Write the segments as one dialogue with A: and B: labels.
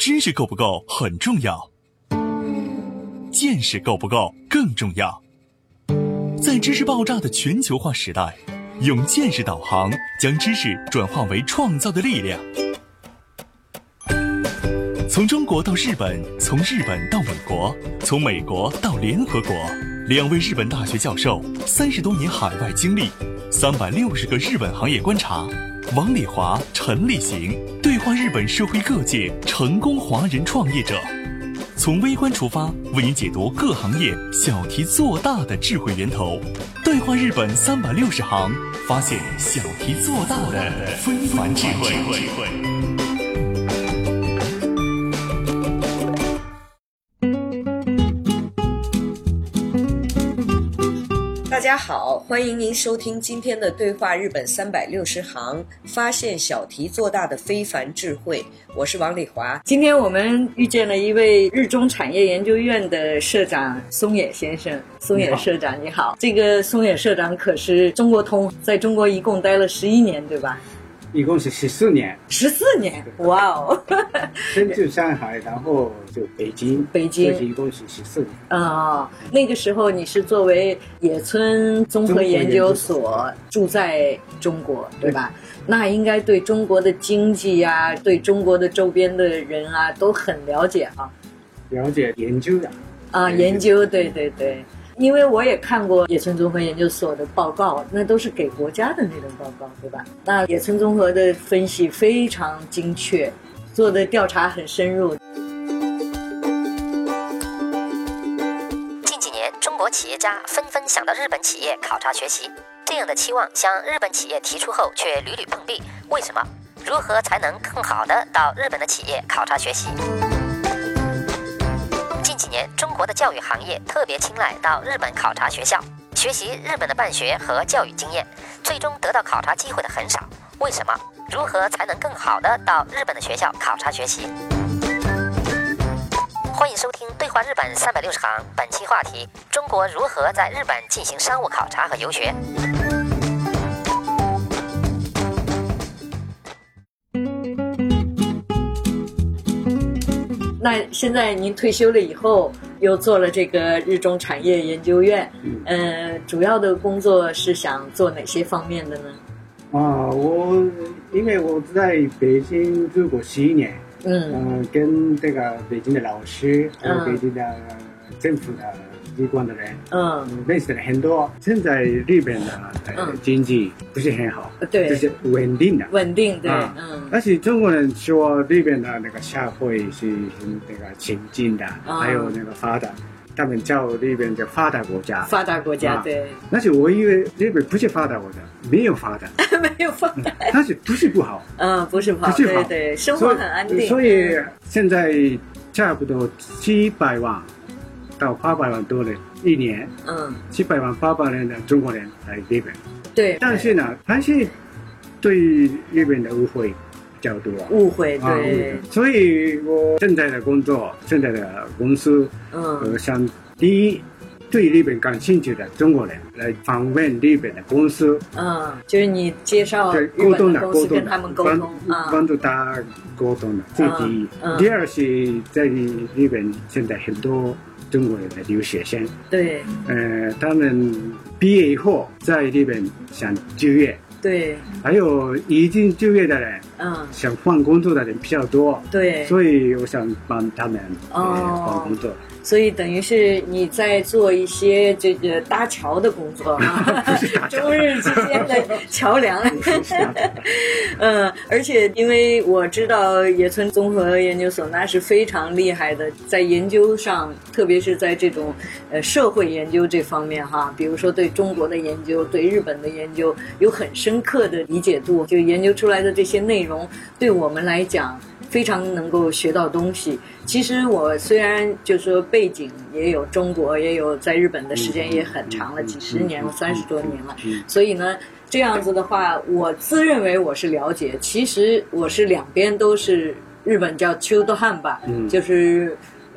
A: 知识够不够很重要，见识够不够更重要。在知识爆炸的全球化时代，用见识导航，将知识转化为创造的力量。从中国到日本，从日本到美国，从美国到联合国，2位日本大学教授，30多年海外经历，360个日本行业观察，王礼华、陈立行对话日本社会各界成功华人创业者，从微观出发，为您解读各行业小题做大的智慧源头。对话日本360行，发现小题做大的非凡智慧。
B: 大家好，欢迎您收听今天的对话日本360行，发现小题做大的非凡智慧。我是王礼华。今天我们遇见了一位日中产业研究院的社长松野先生。松野社长你好。这个松野社长可是中国通，在中国一共待了11年对吧？
C: 一共是14年。
B: 14年，哇哦！
C: 先就上海，然后就北京，一共是14年。
B: 那个时候你是作为野村综合研究所住在中国，对吧？那应该对中国的经济啊，对中国的周边的人啊，都很了解啊。
C: 了解研究的
B: 研究，对对对。因为我也看过野村综合研究所的报告，那都是给国家的那种报告，对吧？那野村综合的分析非常精确，做的调查很深入。
D: 近几年，中国企业家纷纷想到日本企业考察学习，这样的期望向日本企业提出后却屡屡碰壁，为什么？如何才能更好的到日本的企业考察学习？近几年，中国的教育行业特别青睐到日本考察学校，学习日本的办学和教育经验，最终得到考察机会的很少。为什么？如何才能更好的到日本的学校考察学习？欢迎收听对话日本360行，本期话题：中国如何在日本进行商务考察和游学。
B: 那现在您退休了以后，又做了这个日中产业研究院，主要的工作是想做哪些方面的呢？
C: 因为我在北京住过11年，跟这个北京的老师，北京的政府的机关的人，认识了很多。现在日本的经济不是很好，
B: 对，
C: 就是稳定的，
B: 对，
C: 但是中国人说日本的那个社会是那个前进的，还有那个发达，他们叫日本叫发达国家。
B: 对。
C: 但是我以为日本不是发达国家，没有发达，
B: 没有发达，
C: 但是不是不好，
B: 不是不好，对，生活很安定。
C: 所以现在差不多700万到800万多人一年，700万800万人的中国人来日本。
B: 对，
C: 但是呢，还是对日本的误会比较多。
B: 误会，对。
C: 所以我现在的工作，现在的公司，想第一，对日本感兴趣的中国人来访问日本的公司。
B: 就是你介绍日本的公司跟他们沟通，
C: 帮助他沟通的，这第一。第二是在日本现在很多中国人的留学生，
B: 对，
C: 他们毕业以后在日本想就业，
B: 对，
C: 还有已经就业的人，想换工作的人比较多，
B: 对，
C: 所以我想帮他们换工作。
B: 所以等于是你在做一些这个搭桥的工作中日之间的桥梁。而且因为我知道野村综合研究所那是非常厉害的，在研究上，特别是在这种社会研究这方面哈，比如说对中国的研究，对日本的研究有很深刻的理解度，就研究出来的这些内容对我们来讲非常能够学到东西。其实我虽然就是说背景也有中国，也有在日本的时间也很长了，几十年了，30多年了，所以呢这样子的话，我自认为我是了解，其实我是两边都是，日本叫中途半吧，就是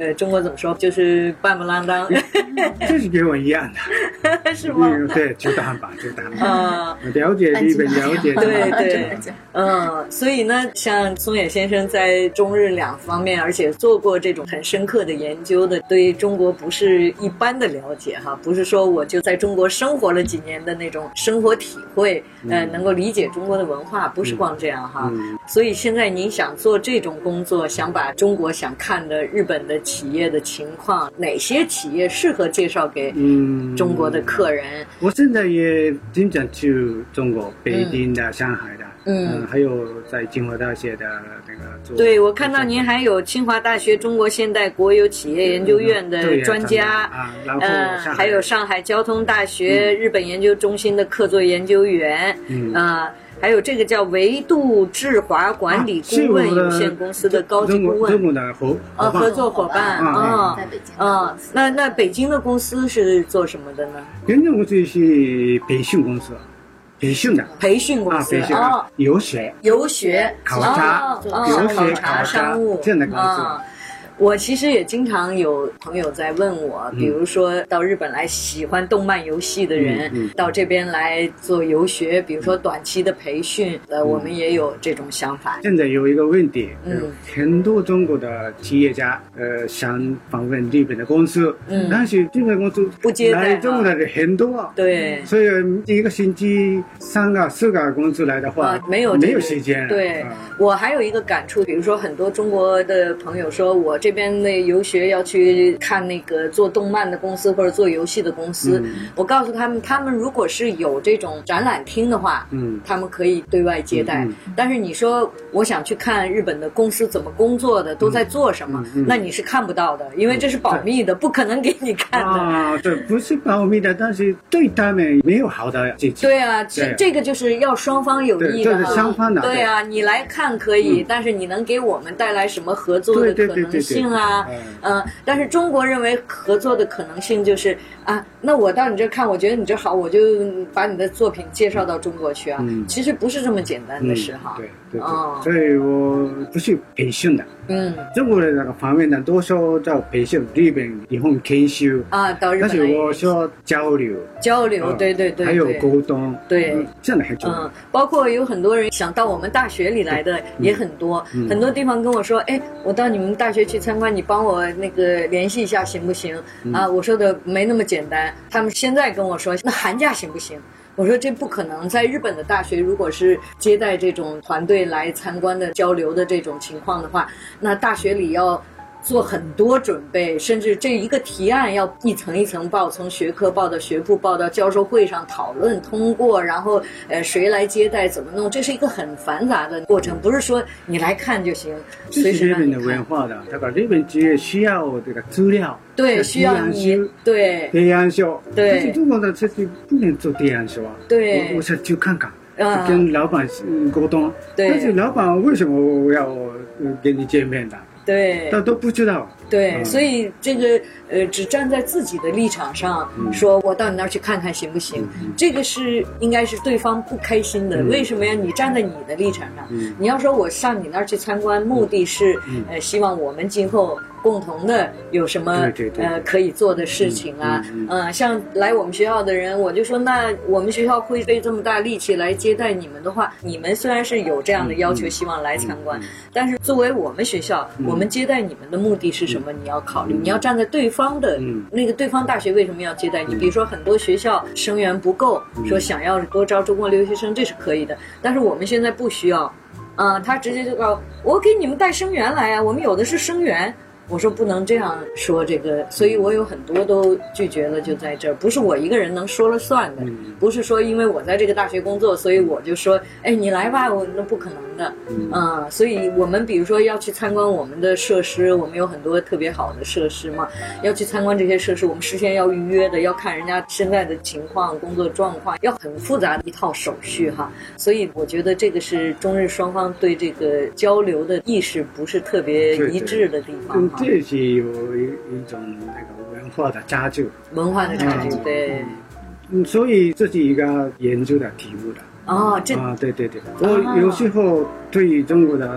B: 中国怎么说，就是半不啷当。
C: 这是跟我一样
B: 的，是吗？
C: 对，中途半岛，中途半岛。了解日本，了解。
B: 对，所以呢，像松野先生在中日两方面，而且做过这种很深刻的研究的，对中国不是一般的了解哈，不是说我就在中国生活了几年的那种生活体会，能够理解中国的文化，不是光这样哈。所以现在您想做这种工作，想把中国想看的日本的企业的情况，哪些企业适合介绍给中国的客人？
C: 我现在也经常去中国，北京的、上海的，还有在清华大学的那个。
B: 对，我看到您还有清华大学中国现代国有企业研究院的专家，还有上海交通大学日本研究中心的客座研究员，还有这个叫维度智华管理顾问有限公司的高级顾问，合作伙伴
E: 在北京。
B: 那北京的公司是做什么的呢？
C: 北京公司是培训公司，培训公司游学考察
B: 商务
C: 这样的公司。
B: 我其实也经常有朋友在问我，比如说到日本来喜欢动漫游戏的人，到这边来做游学，比如说短期的培训，我们也有这种想法。
C: 现在有一个问题，很多中国的企业家想访问日本的公司，但是日本公司
B: 不接待，
C: 来中国的人很多，
B: 对，
C: 所以一个星期3个4个公司来的话，没有时间。
B: 对，我还有一个感触，比如说很多中国的朋友说，我这边的游学要去看那个做动漫的公司或者做游戏的公司，我告诉他们，他们如果是有这种展览厅的话，他们可以对外接待。但是你说我想去看日本的公司怎么工作的，都在做什么，那你是看不到的，因为这是保密的，不可能给你看的。
C: 对，不是保密的，但是对他们没有好的结局。
B: 对啊，这个就是要双方有益的。
C: 对，双方的。
B: 对啊，你来看可以，但是你能给我们带来什么合作的可能性啊？但是中国认为合作的可能性就是那我到你这看，我觉得你这好，我就把你的作品介绍到中国去啊。其实不是这么简单的事哈。
C: 对，所以我不是培训的。中国的那个方面呢，多数叫培训，日本研修
B: 到日本。
C: 但是我说交流，
B: 对，
C: 还有沟通，
B: 对，
C: 这样的很重要。
B: 包括有很多人想到我们大学里来的也很多，很多地方跟我说，我到你们大学去参观，你帮我那个联系一下行不行？我说的没那么简单。他们现在跟我说，那寒假行不行？我说这不可能，在日本的大学如果是接待这种团队来参观的交流的这种情况的话，那大学里要做很多准备，甚至这一个提案要一层一层报，从学科报到学部报到教授会上讨论通过，然后谁来接待怎么弄，这是一个很繁杂的过程，不是说你来看就行。
C: 这是日本的文化的，这个日本企业需要这个资料，
B: 对，需要你
C: 提案书，
B: 对，
C: 但是中国的这是不能做提案书啊。
B: 对，
C: 我想去看看。跟老板沟通，
B: 但
C: 是老板为什么我要跟你见面的？
B: 对，
C: 他都不知道。
B: 对，所以这个只站在自己的立场上说，我到你那儿去看看行不行？这个是应该是对方不开心的。为什么呀？你站在你的立场上，你要说我上你那儿去参观，目的是希望我们今后共同的有什么可以做的事情啊。像来我们学校的人，我就说，那我们学校会费这么大力气来接待你们的话，你们虽然是有这样的要求，希望来参观，但是作为我们学校，我们接待你们的目的是什么？你要考虑，你要站在对方的那个对方大学为什么要接待你？比如说很多学校生源不够，说想要多招中国留学生，这是可以的，但是我们现在不需要，他直接就告诉我给你们带生源来啊，我们有的是生源。我说不能这样说这个，所以我有很多都拒绝了，就在这儿，不是我一个人能说了算的，不是说因为我在这个大学工作，所以我就说，你来吧，那不可能的，所以我们比如说要去参观我们的设施，我们有很多特别好的设施嘛，要去参观这些设施，我们事先要预约的，要看人家现在的情况、工作状况，要很复杂的一套手续哈，所以我觉得这个是中日双方对这个交流的意识不是特别一致的地方哈。
C: 这是有一种那个文化的差距，
B: 对，
C: 所以这是一个研究的题目的。对，我有时候对中国的那个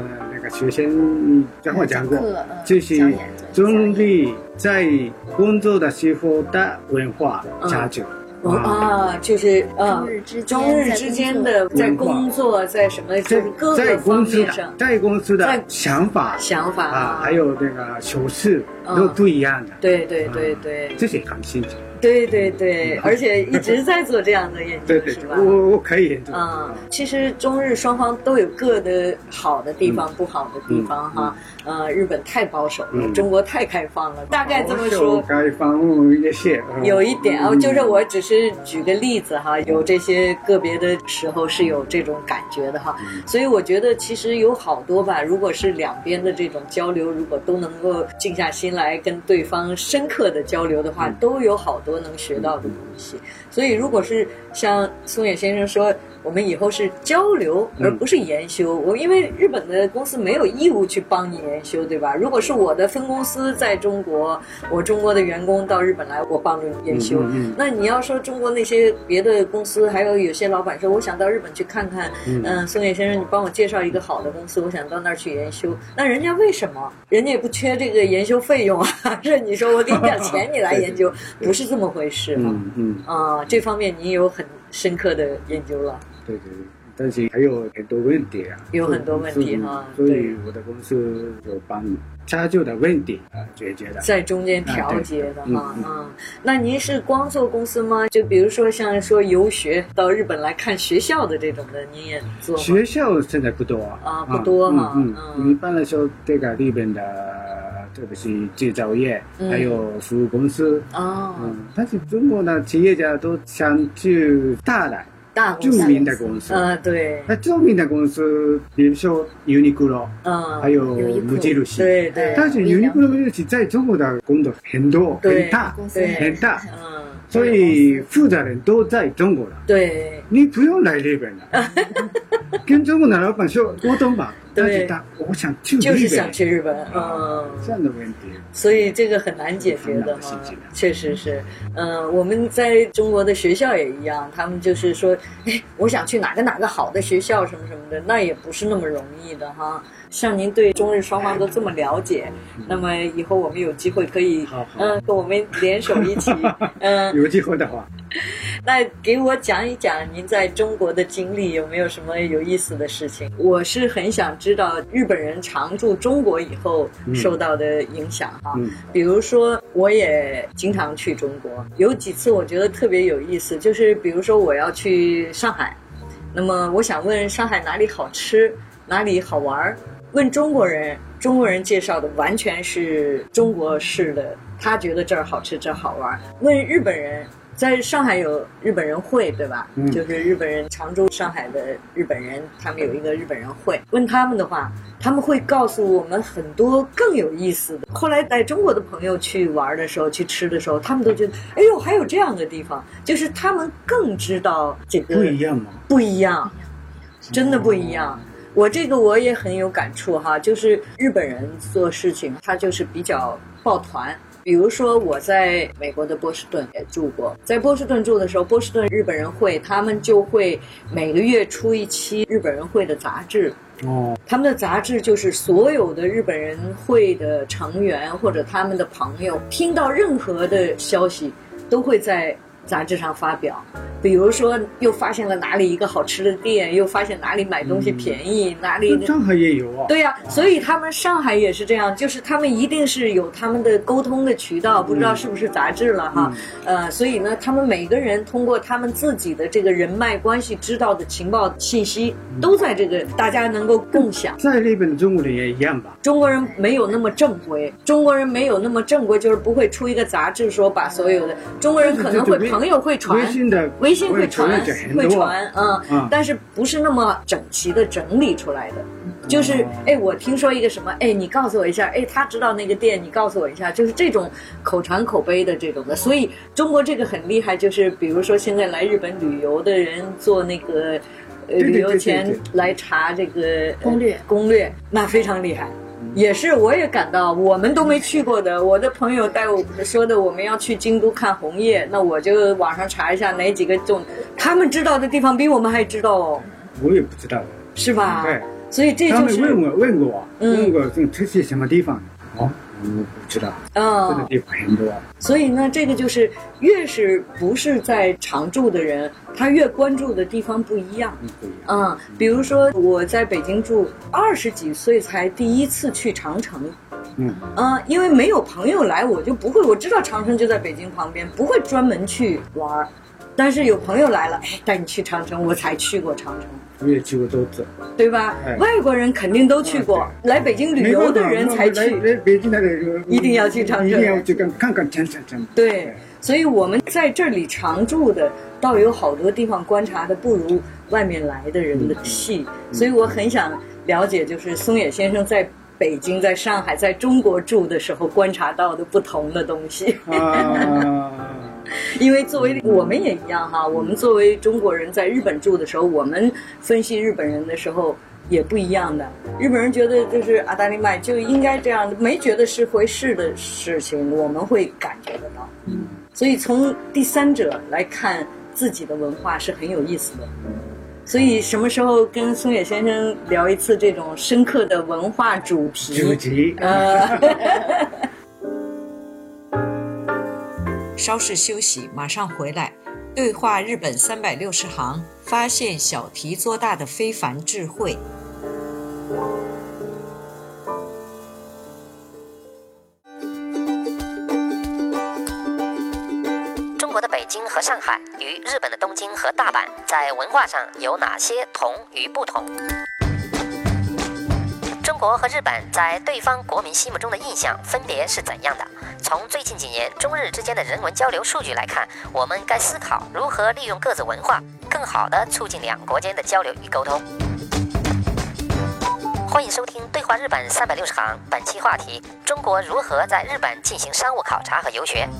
C: 个学生跟我讲过，就是中日在工作的时候的文化差距。
B: 就是中日之间的在工作，在什么就是各个方面上，
C: 在公司的想法还有那个手势都不一样的。
B: 对，
C: 这些很新奇。
B: 对，而且一直在做这样的研究，
C: 对，
B: 是吧？
C: 我可以研究。
B: 其实中日双方都有各的好的地方，不好的地方哈。日本太保守了，中国太开放了，大概这么说。
C: 开放一些，
B: 有一点就是我只是举个例子哈，有这些个别的时候是有这种感觉的哈。所以我觉得其实有好多吧，如果是两边的这种交流，如果都能够静下心来跟对方深刻的交流的话，都有好多能学到的东西。所以如果是像松野先生说，我们以后是交流而不是研修，因为日本的公司没有义务去帮你研修，对吧？如果是我的分公司在中国，我中国的员工到日本来，我帮助你研修。那你要说中国那些别的公司，还有些老板说我想到日本去看看，松野先生你帮我介绍一个好的公司，我想到那儿去研修。那人家为什么？人家也不缺这个研修费用啊，是你说我给你点钱你来研究，不是这么回事哈。这方面你有很深刻的研究了。
C: 对，但是还有很多问题啊，
B: 有很多问题哈，
C: 所以我的公司有帮差距的问题解决的，
B: 在中间调节的哈。那您是光做公司吗？就比如说像说游学到日本来看学校的这种的，您也做吗？
C: 学校现在不多
B: 不多哈。
C: 一般来说，这个日本的特别是制造业，还有服务公司但是中国的企业家都想去大著名的公司，
B: 对。
C: 那著名的公司，比如说 Uniqlo，还有無印，
B: 对。
C: 但是 Uniqlo 無印在中国的工作很多，很大，所以负责人都在中国了。
B: 对，
C: 你不用来日本了，跟中国的老板说沟通吧。对，我想去日本，
B: 就是想去日本，
C: 这样的问题，
B: 所以这个很难解决的哈，确实是，我们在中国的学校也一样，他们就是说，我想去哪个好的学校什么什么的，那也不是那么容易的哈。像您对中日双方都这么了解，那么以后我们有机会可以，跟我们联手一起，
C: 有机会的话。
B: 那给我讲一讲您在中国的经历，有没有什么有意思的事情？我是很想知道日本人常驻中国以后受到的影响哈。比如说我也经常去中国，有几次我觉得特别有意思，就是比如说我要去上海，那么我想问上海哪里好吃，哪里好玩，问中国人介绍的完全是中国式的，他觉得这儿好吃这儿好玩。问日本人，在上海有日本人会，对吧？就是日本人常驻上海的日本人，他们有一个日本人会。问他们的话，他们会告诉我们很多更有意思的。后来带中国的朋友去玩的时候，去吃的时候，他们都觉得，哎呦，还有这样的地方，就是他们更知道这个
C: 不一样吗？
B: 不一样，真的不一样。我也很有感触哈，就是日本人做事情，他就是比较抱团。比如说我在美国的波士顿也住过，在波士顿住的时候，波士顿日本人会他们就会每个月出一期日本人会的杂志。他们的杂志就是所有的日本人会的成员或者他们的朋友听到任何的消息都会在杂志上发表，比如说又发现了哪里一个好吃的店，又发现哪里买东西便宜，哪里
C: 上海也有啊。
B: 对呀，所以他们上海也是这样，就是他们一定是有他们的沟通的渠道，不知道是不是杂志了哈。所以呢，他们每个人通过他们自己的这个人脉关系知道的情报信息，都在这个大家能够共享。
C: 在日本的中国人也一样吧？
B: 中国人没有那么正规，就是不会出一个杂志说把所有的中国人可能会朋友会传，微信会传，但是不是那么整齐的整理出来的。就是我听说一个什么，你告诉我一下，他知道那个店，你告诉我一下，就是这种口传口碑的这种的。所以中国这个很厉害，就是比如说现在来日本旅游的人做那个旅游前来查这个攻略，那非常厉害。也是，我也感到我们都没去过的，我的朋友带我说的，我们要去京都看红叶，那我就网上查一下哪几个他们知道的地方比我们还知道哦。
C: 我也不知道，
B: 是吧？
C: 对。
B: 所以这就是
C: 他们问过这是什么地方？我不知道。这个地方很多。
B: 所以呢，这个就是越是不是在常住的人，他越关注的地方不一样。
C: 不一样。
B: 比如说我在北京住20几岁才第一次去长城。因为没有朋友来，我就不会，我知道长城就在北京旁边，不会专门去玩。但是有朋友来了，带你去长城，我才去过长城。
C: 我也去过多次，
B: 对吧？外国人肯定都去过，来北京旅游的人才去。
C: 来北京的人
B: 一定要去长城，
C: 一定要去看看长城。
B: 对，所以我们在这里常住的，倒有好多地方观察的不如外面来的人的细。所以我很想了解，就是松野先生在北京、在上海、在中国住的时候观察到的不同的东西。因为作为我们也一样哈，我们作为中国人在日本住的时候，我们分析日本人的时候也不一样的。日本人觉得就是阿达利麦就应该这样，没觉得是回事的事情，我们会感觉得到。所以从第三者来看自己的文化是很有意思的。所以什么时候跟松野先生聊一次这种深刻的文化主题？
E: 稍事休息，马上回来。对话日本360行，发现小题做大的非凡智慧。
D: 中国的北京和上海与日本的东京和大阪在文化上有哪些同与不同？中国和日本在对方国民心目中的印象分别是怎样的？从最近几年中日之间的人文交流数据来看，我们该思考如何利用各自文化，更好地促进两国间的交流与沟通。欢迎收听对话日本360行，本期话题：中国如何在日本进行商务考察和游学。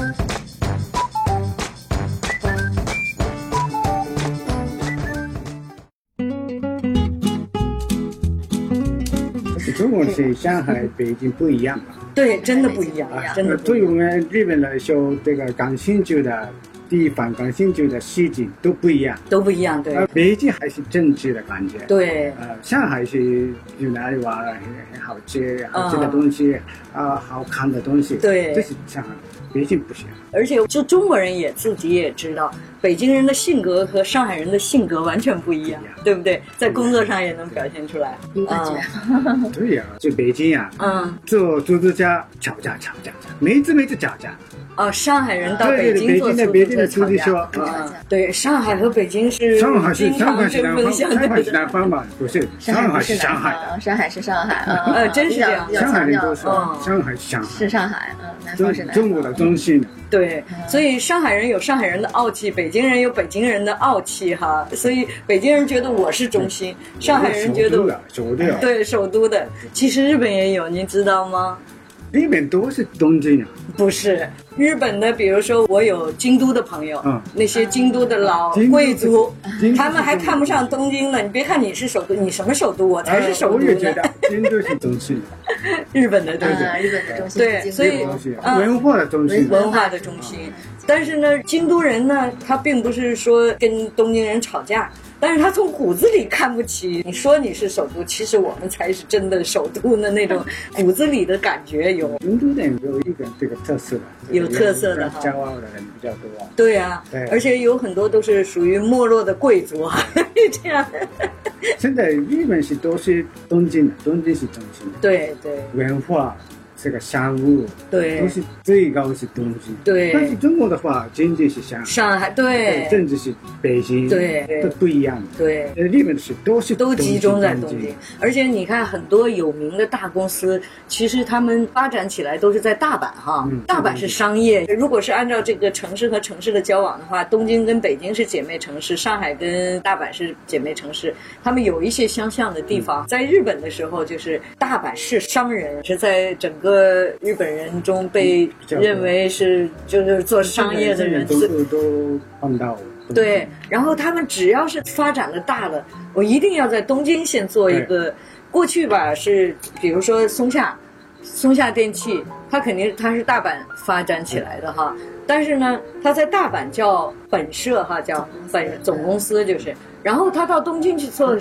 C: 中国是上海、北京不一样吧？
B: 对，真的不一样，真的。
C: 对我们日本来说，这个感兴趣的地方、感兴趣的事情都不一样，对。北京还是政治的感觉，
B: 对。
C: 上海是有哪里玩很好吃的东西好看的东西，
B: 对，
C: 这是上海。北京不行。
B: 而且就中国人自己也知道，北京人的性格和上海人的性格完全不一样，对不对？在工作上也能表现出来。
C: 对呀，就北京呀，做出租车吵架，每次吵架。
B: 上海人到北京做出租车，对，上海和北京是经常针锋相对的。
C: 上海是南方嘛？不是，上海是上海的，
F: 上海是上海，
B: 真是这样。
C: 上海人都说上海
F: 是上海，南方是南方。
C: 中国的中心。
B: 对，所以上海人有上海人的傲气，北京人有北京人的傲气哈。所以北京人觉得我是中心，上海人觉得首都的。其实日本也有，你知道吗？
C: 日本都是东京啊？
B: 不是，日本的，比如说我有京都的朋友，那些京都的老贵族，他们还看不上东京呢。你别看你是首都，你什么首都？我才是首都呢。
C: 我也觉得京都是中心，
B: 日本的对
F: 日本的中心，
B: 对，所以
C: 文化的中心，
B: 文化的中心。但是呢，京都人呢，他并不是说跟东京人吵架。但是他从骨子里看不起你，说你是首都，其实我们才是真的首都的那种骨子里的感觉有。
C: 京都人有一个这个特色的，
B: 有特色的，
C: 骄傲的人比较多。
B: 对啊，而且有很多都是属于没落的贵族啊，这样。
C: 现在日本是都是东京是中心。
B: 对，
C: 文化。这个商务
B: 对
C: 都是最高是东京，
B: 对。
C: 但是中国的话，经济是
B: 上海，对，
C: 政治是北京，
B: 对，
C: 都不一样。
B: 对，
C: 日本是都
B: 集中在东京，而且你看很多有名的大公司，其实他们发展起来都是在大阪哈。大阪是商业，如果是按照这个城市和城市的交往的话，东京跟北京是姐妹城市，上海跟大阪是姐妹城市，他们有一些相像的地方。在日本的时候，就是大阪是商人，是在整个日本人中被认为是就是做商业的人
C: 都碰到。
B: 对，然后他们只要是发展的大了，我一定要在东京先做一个。过去吧是比如说松下电器，它是大阪发展起来的哈，但是呢，它在大阪叫本社哈，叫本总公司就是。然后他到东京去做的时候，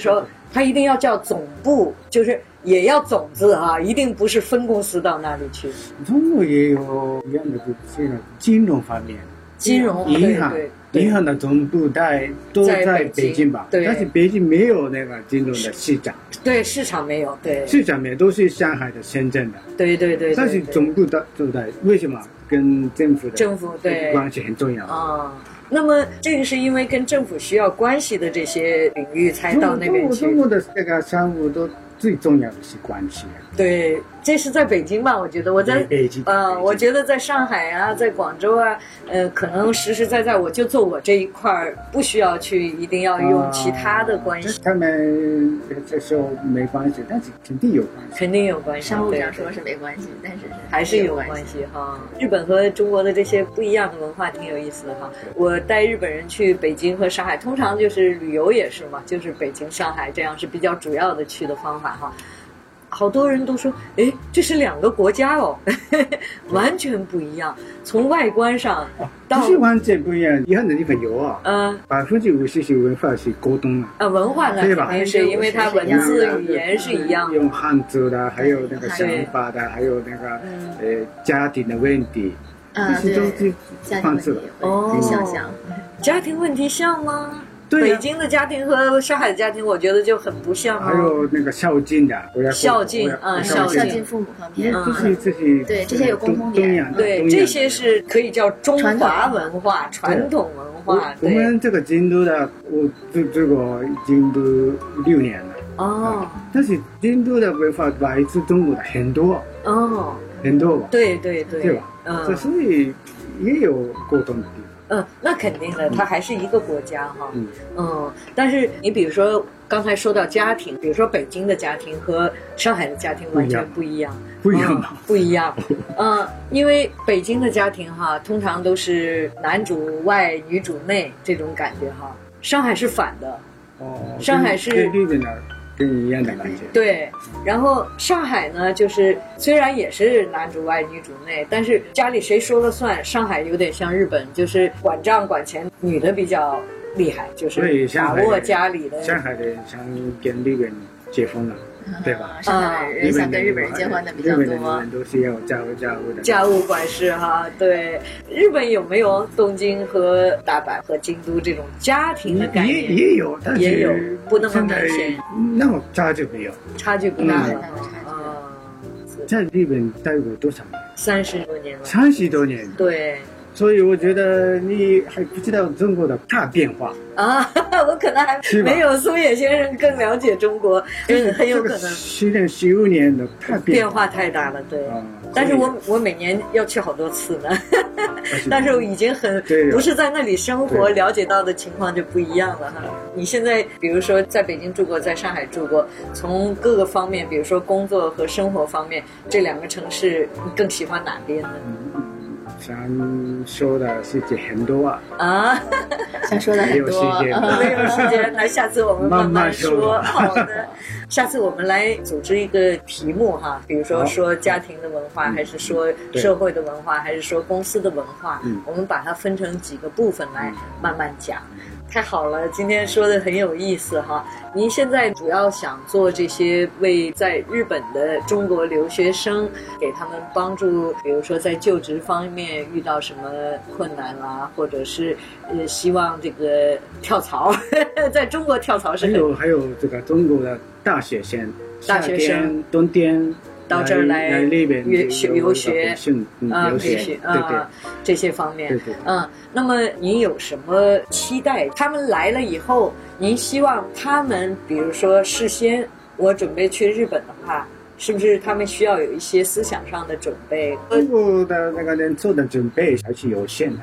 B: 它一定要叫总部，就是也要总字啊，一定不是分公司到那里去。
C: 中国也有一样的，就是金融方面，
B: 金融
C: 银行的总部都在北京吧？
B: 对，
C: 但是北京没有那个金融的市场。
B: 对，市场没有，对，
C: 市场没有，都是上海的、深圳的。
B: 对。
C: 但是总部都在，为什么？跟政府
B: 对
C: 关系很重要
B: 啊。那么这个是因为跟政府需要关系的这些领域才到那边去。
C: 中国的这个商务都最重要的是关系。
B: 对，这是在北京吧？我觉得我在
C: 北京
B: 我觉得在上海啊，在广州啊，可能实实在在我就做我这一块，不需要去一定要用其他的关系。
C: 他们这时候没关系，但是肯定有关系。
B: 肯定有关系。
F: 商务上说是没关系，但是
B: 还是有关系哈。日本和中国的这些不一样的文化挺有意思的哈。我带日本人去北京和上海，通常就是旅游也是嘛，就是北京、上海这样是比较主要的去的方法哈。好多人都说，哎，这是两个国家哦，完全不一样。从外观上到
C: 不是完全不一样，一样的地方有啊。50%是文化是沟通啊。
B: 文化呢肯定是因为它文字语言是一样的，
C: 用汉字的，还有那个想法的，还有那个家庭的问题，这些都是方式的。
F: 像
B: 家庭问题像吗？
C: 对
B: 北京的家庭和上海的家庭，我觉得就很不像啊。
C: 还有那个孝敬的，
B: 孝敬
F: 父母方面，
C: 这些
F: 有共同点。
B: 对，这些是可以叫中华文化、传统文化。
C: 我们这个京都的，我这个京都6年了。但是京都的文化来自中国的很多。很多吧。
B: 对
C: 吧？所以也有沟通的地方。
B: 那肯定的，它还是一个国家哈。但是你比如说刚才说到家庭，比如说北京的家庭和上海的家庭完全不一样。
C: 不一样。
B: 因为北京的家庭哈，通常都是男主外女主内这种感觉哈。上海是反的。上海是
C: 跟一样的感觉。
B: 对，然后上海呢，就是虽然也是男主外女主内，但是家里谁说了算。上海有点像日本，就是管账管钱，女的比较厉害，就是把握家里的。
C: 上海的人想跟日本人结婚了，对吧？
F: 上海人想跟日本人结婚的比较多。
C: 日本人都是要
B: 家务管事哈。对，日本有没有东京和大阪和京都这种家庭的概念？
C: 也有，但是
B: 也有，不那么明显。
C: 那么差距没有，
B: 差距不大了。
C: 在日本待过多少年
B: ？30多年了。
C: 30多年。
B: 对。
C: 所以我觉得你还不知道中国的大变化
B: 我可能还没有松野先生更了解中国，很有可能
C: 10年15年的
B: 变化太大了，对。但是我每年要去好多次呢，但是我已经不是在那里生活，了解到的情况就不一样了哈。你现在比如说在北京住过，在上海住过，从各个方面，比如说工作和生活方面，这2个城市你更喜欢哪边呢？
C: 想说的事情很多
F: 想说的很多，
B: 没有时间，那下次我们慢慢说。好的，下次我们来组织一个题目哈，比如说家庭的文化，还是说社会的文化，还是说公司的文化，我们把它分成几个部分来慢慢讲。太好了，今天说的很有意思哈。您现在主要想做这些为在日本的中国留学生，给他们帮助，比如说在就职方面遇到什么困难啦，或者是希望这个跳槽在中国跳槽是
C: 还有这个中国的大学生冬天
B: 到这儿来
C: 那边
B: 留学
C: 培训
B: 这些方面。那么您有什么期待？他们来了以后，您希望他们比如说事先我准备去日本的话，是不是他们需要有一些思想上的准备？
C: 中国的那个人做的准备还是有限的。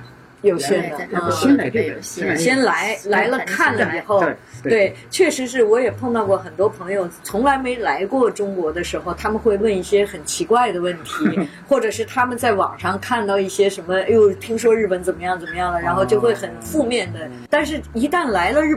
B: 先来了看了以后，对，确实是我也碰到过很多朋友从来没来过中国的时候，他们会问一些很奇怪的问题或者是他们在网上看到一些什么听说日本怎么样了，然后就会很负面的，但是一旦来了日本，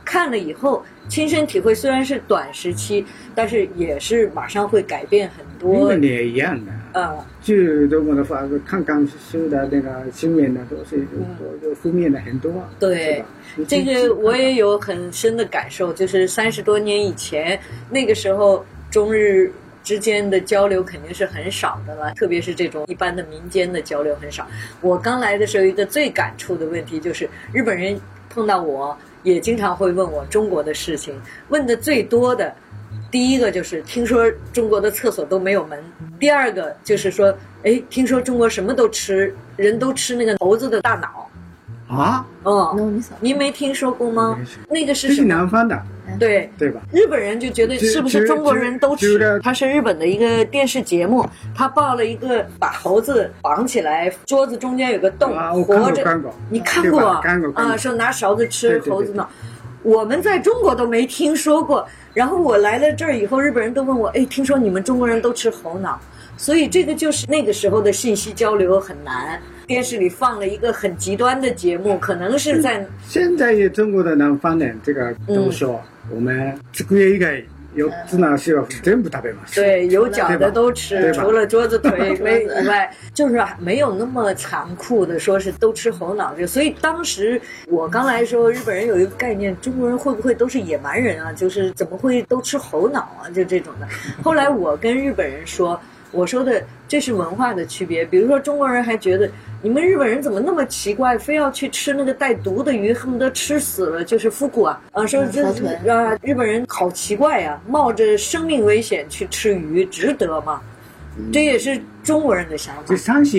B: 看了以后亲身体会，虽然是短时期，但是也是马上会改变很多。
C: 日本也一样的，就中国的话，看刚修的那个新闻的都是负面的很多。
B: 对，这个我也有很深的感受，就是30多年以前，那个时候中日之间的交流肯定是很少的了，特别是这种一般的民间的交流很少。我刚来的时候，一个最感触的问题就是日本人碰到我也经常会问我中国的事情，问的最多的第一个就是听说中国的厕所都没有门，第二个就是说听说中国什么都吃，人都吃那个猴子的大脑
C: 啊。
B: 您没听说过吗？那个是
C: 这是南方的，
B: 对
C: 吧？
B: 日本人就觉得是不是中国人都吃？它是日本的一个电视节目，他报了一个把猴子绑起来，桌子中间有个洞，活着。你看过啊？说拿勺子吃猴子脑。我们在中国都没听说过。然后我来了这儿以后，日本人都问我，听说你们中国人都吃猴脑，所以这个就是那个时候的信息交流很难。电视里放了一个很极端的节目，可能是在
C: 现在也中国的南方人这个都说，我们机以外有只能是全部食べます。
B: 对，有脚的都吃，除了桌子腿以外，就是没有那么残酷的说是都吃猴脑。所以当时我刚来的时候，日本人有一个概念，中国人会不会都是野蛮人啊？就是怎么会都吃猴脑啊？就这种的。后来我跟日本人说，我说的这是文化的区别。比如说中国人还觉得你们日本人怎么那么奇怪，非要去吃那个带毒的鱼，恨不得吃死了，就是复古说这日本人好奇怪呀，冒着生命危险去吃鱼，值得吗？这也是中国人的想法。
C: 这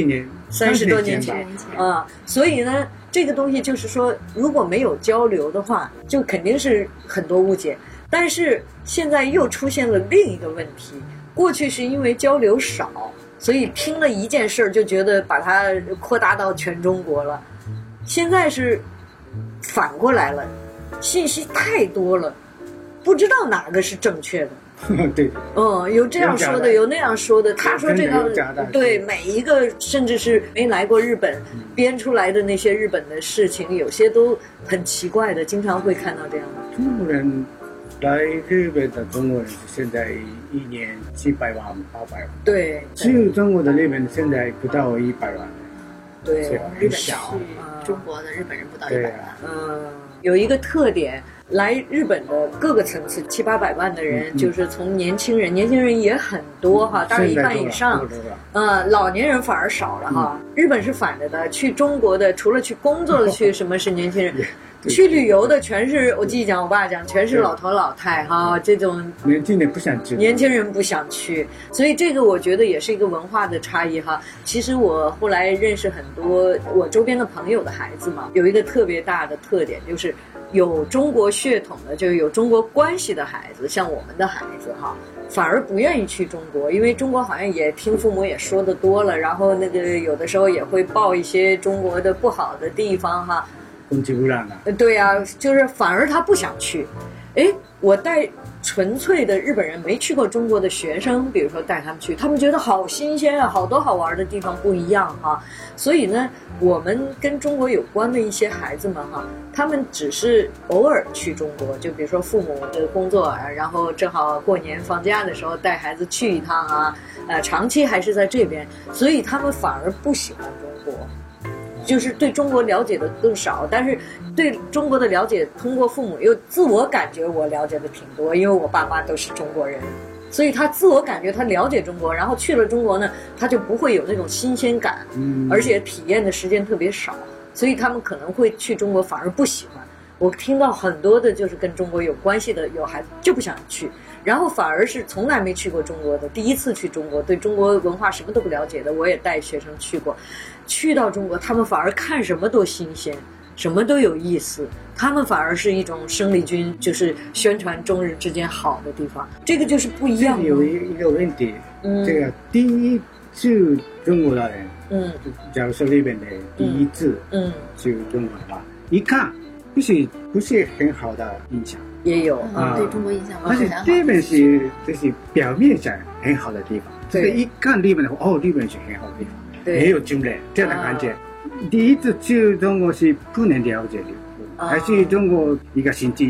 C: 30
B: 多年前所以呢，这个东西就是说，如果没有交流的话，就肯定是很多误解。但是现在又出现了另一个问题。过去是因为交流少，所以听了一件事就觉得把它扩大到全中国了。现在是反过来了，信息太多了，不知道哪个是正确的。
C: 对，
B: 有这样说的，有那样说的。他说这个对每一个，甚至是没来过日本编出来的那些日本的事情，有些都很奇怪的，经常会看到这样的。
C: 中国人来日本的中国人现在一年700万、800万。
B: 对，
C: 只有中国的日本现在不到100万。
B: 对，
F: 日本去中国的日本人不到100万。
B: 有一个特点，来日本的各个层次700、800万的人，就是从年轻人也很多哈，大概1半以上。老年人反而少了哈。日本是反着的，去中国的除了去工作的去什么是年轻人。去旅游的全是我记讲我爸讲全是老头老太哈，这种
C: 年轻人不想去，
B: 年轻人不想去，所以这个我觉得也是一个文化的差异哈。其实我后来认识很多我周边的朋友的孩子嘛，有一个特别大的特点，就是有中国血统的，就是有中国关系的孩子，像我们的孩子哈，反而不愿意去中国，因为中国好像也听父母也说的多了，然后那个有的时候也会报一些中国的不好的地方哈。
C: 空气污染了。
B: 对呀，就是反而他不想去。我带纯粹的日本人没去过中国的学生，比如说带他们去，他们觉得好新鲜啊，好多好玩的地方不一样哈。所以呢，我们跟中国有关的一些孩子们哈，他们只是偶尔去中国，就比如说父母的工作，然后正好过年放假的时候带孩子去一趟啊，长期还是在这边，所以他们反而不喜欢中国。就是对中国了解的更少，但是对中国的了解通过父母又自我感觉我了解的挺多，因为我爸妈都是中国人，所以他自我感觉他了解中国，然后去了中国呢，他就不会有那种新鲜感，而且体验的时间特别少，所以他们可能会去中国反而不喜欢。我听到很多的就是跟中国有关系的有孩子就不想去，然后反而是从来没去过中国的，第一次去中国，对中国文化什么都不了解的，我也带学生去过，去到中国他们反而看什么都新鲜，什么都有意思，他们反而是一种生力军，就是宣传中日之间好的地方，这个就是不一样的。
C: 有一个问题，这个第一次中国的人，假如说日本的第一次去中国的话，一看不是很好的印象，
B: 也有
F: 对中国印象不是很好。
C: 日本是就是表面上很好的地方，对，一看日本的话，日本是很好的地方，很有精神这样的感觉。第一次去中国是不能了解的，还是中国一个新奇，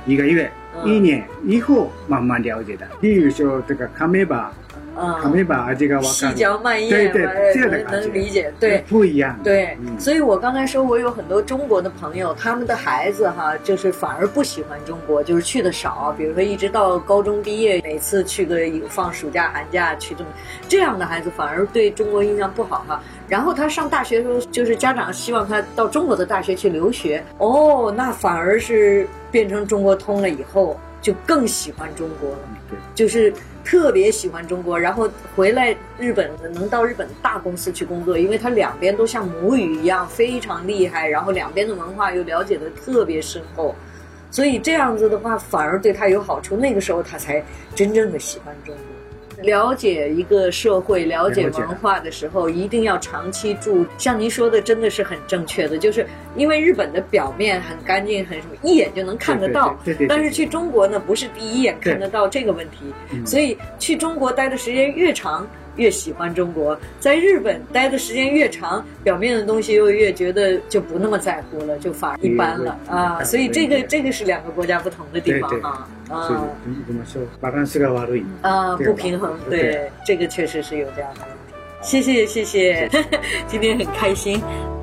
C: 1个月、1年以后慢慢了解的。比如说这个看没吧。这个
B: 细嚼慢咽，
C: 对，这样的感觉
B: 能理解，对，
C: 不一样。
B: 对，所以我刚才说，我有很多中国的朋友，他们的孩子哈，就是反而不喜欢中国，就是去的少，比如说一直到高中毕业，每次去个放暑假、寒假去这样的孩子，反而对中国印象不好哈。然后他上大学的时候，就是家长希望他到中国的大学去留学，那反而是变成中国通了以后，就更喜欢中国了，就是特别喜欢中国，然后回来日本能到日本大公司去工作，因为他两边都像母语一样非常厉害，然后两边的文化又了解得特别深厚，所以这样子的话反而对他有好处，那个时候他才真正的喜欢中国。了解一个社会、了解文化的时候，一定要长期住。像您说的，真的是很正确的，就是因为日本的表面很干净，很什么，一眼就能看得到。
C: 对。
B: 但是去中国呢，不是第一眼看得到这个问题，所以去中国待的时间越长，越喜欢中国；在日本待的时间越长，表面的东西又越觉得就不那么在乎了，就反而一般了啊。所以这个是两个国家不同的地方啊。
C: 怎么说？バランスが悪い
B: 不平衡，对，这个确实是有这样的问题。谢谢，今天很开心。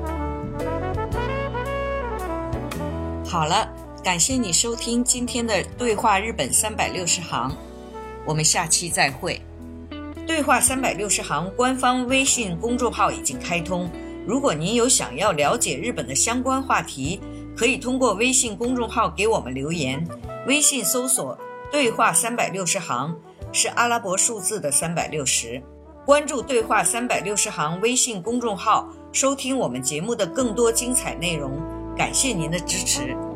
E: 好了，感谢你收听今天的对话日本360行，我们下期再会。对话360行官方微信公众号已经开通，如果您有想要了解日本的相关话题，可以通过微信公众号给我们留言。微信搜索对话360行，是阿拉伯数字的360。关注对话360行微信公众号，收听我们节目的更多精彩内容。感谢您的支持。